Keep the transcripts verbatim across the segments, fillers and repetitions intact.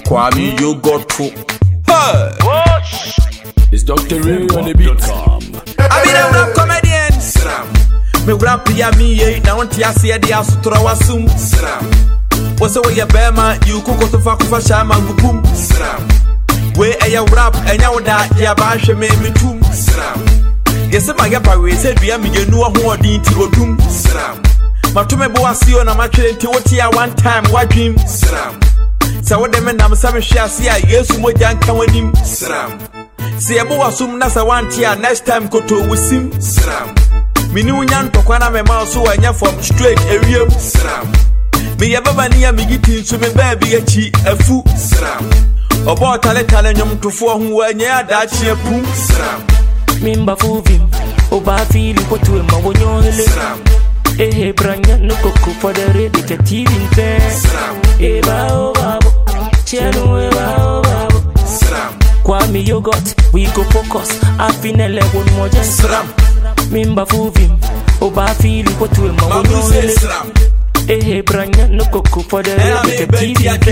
Kwame, you got to. Hey! It's Doctor Ray on the beat. I mean, I'm not comedian. Me rap ya me ye. Now want to see the ass to our sum. What's the way you bear man? You cook to fuck for shama boom. Where are you rap and you that ya bash me me too. Yes, my yapper said we are me you know who are dean to go doom. Matume boa see on a match to what ya one time what dream. So what them and I'm some share see I yes more young can win him. See a boa sum nasa one tia next time go to with him. Minu nyan to kwana me mouse so anya from straight area. Me ya baba ni ya me gitin so me baby a chi afu. Obo tale tale nyom to fo hu anya da chi apu. Mimba fuvim oba fili ko tu ma wonyo hele. Eh branya no koko for the red the T V in eh ba o babo chenu e ba o babo Kwame yogurt we go focus afinele won moja sram mimba fuvim oba fili ko tu ma wonyo hele eh branya no koko for the red the T V in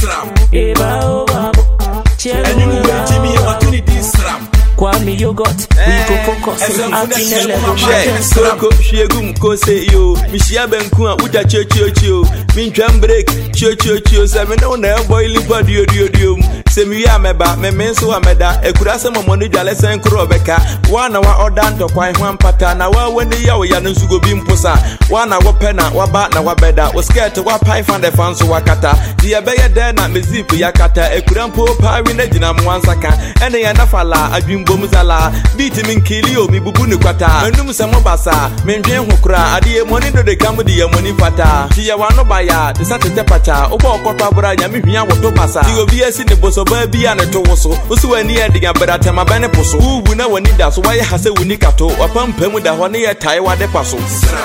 eh ba o babo chenu e ba sram Kwame yogurt, we go focus. Afinele go Soko, Shiegum ko say yo. Mishia Benkua, Uta Cho Cho Cho. Min jam break, Cho Cho Cho. Seven on air boiling for dio dio dio. Semi ameba, me menso ameda. E kurasa momoni jale sen kurobeka. Wana wa odan to kwa hwan pata. Na wa wende ya wa yanu sugo bimposa. Wana wa pena, wa ba na wa beda. Wa skirt wa pai fan de fanso wakata. Dia beye de na mezipu yakata. E kurampo pa wine jina mwansaka. Ene ya nafala, adwim Bomuzala, beat him in Kilio, mi bubuni kwata. Menum samobasa, menjen hukra, adie money do de kamudi ya money fata. Tia wano baya, the sate tepacha, obo okota branya, mi hiya wotobasa. Tigo B S in the boso baby and a towoso, usu eni ediga berata mabane poso. Ubu na wanida, so why hase unikato, wapam pemu da honi ya taiwa de paso.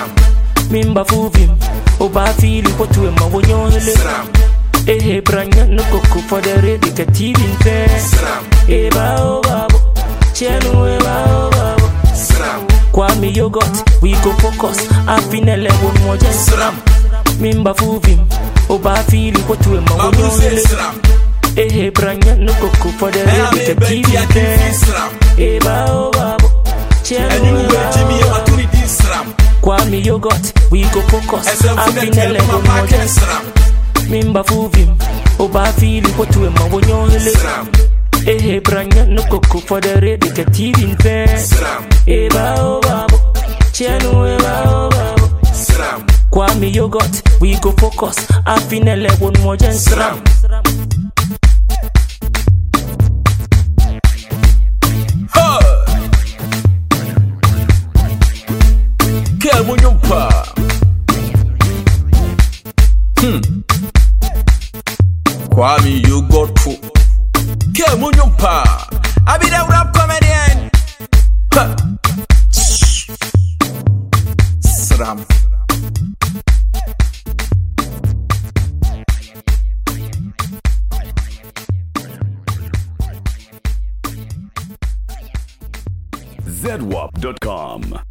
Mimba fuvim, oba fili potu ema wonyo hele. Eh branya no koko for the red the T V in eh ba o babo chenu e ba o babo Kwame yogurt we go focus afinele won moja sram mimba fuvim oba fili ko tu ema wonyo hele eh branya no koko for the red the T V eh ba o babo chenu e ba Kwame yogurt we go focus afinele won moja sram Mimba fuvim oba fili ko tu ema wonyo hele eh branya no koko for the red the T V in eh ba o babo chenu e ba o babo Kwame yogurt we go focus afinele won moja sram Ke munyumpa Hmm Kwame, you got to. Ke munyumpa. I be the rap comedian. Ha. Sram. Z W A P dot com